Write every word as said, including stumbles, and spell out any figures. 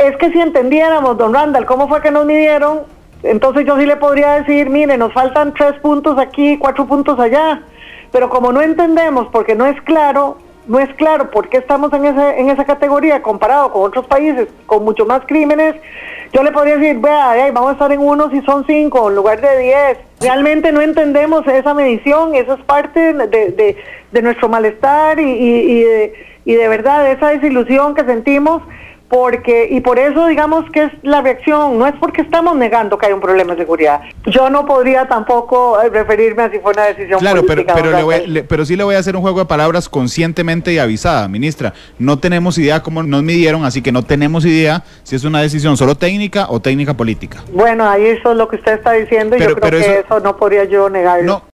Es que si entendiéramos, don Randall, cómo fue que nos midieron, entonces yo sí le podría decir, mire, nos faltan tres puntos aquí, cuatro puntos allá, pero como no entendemos, porque no es claro, no es claro por qué estamos en ese, en esa categoría comparado con otros países con mucho más crímenes, yo le podría decir, vea, hey, vamos a estar en uno si son cinco en lugar de diez. Realmente no entendemos esa medición, eso es parte de, de, de nuestro malestar y, y, y, de, y de verdad de esa desilusión que sentimos. Porque, y por eso digamos que es la reacción, no es porque estamos negando que hay un problema de seguridad. Yo no podría tampoco referirme a si fue una decisión claro, política. Claro, pero, pero, le voy, le, pero sí le voy a hacer un juego de palabras conscientemente y avisada, ministra. No tenemos idea cómo nos midieron, así que no tenemos idea si es una decisión solo técnica o técnica política. Bueno, ahí eso es lo que usted está diciendo y pero, yo creo que eso, eso no podría yo negarlo. No.